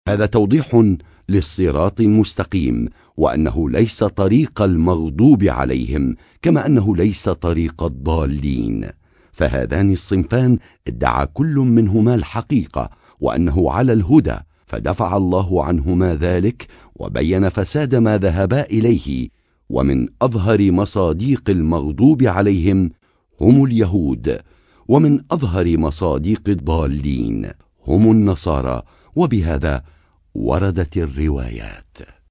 هذا توضيح للصراط المستقيم، وأنه ليس طريق المغضوب عليهم، كما أنه ليس طريق الضالين. فهذان الصنفان ادعى كل منهما الحقيقة وأنه على الهدى، فدفع الله عنهما ذلك وبين فساد ما ذهبا إليه. ومن أظهر مصاديق المغضوب عليهم هم اليهود، ومن أظهر مصاديق الضالين هم النصارى. وبهذا وردت الروايات.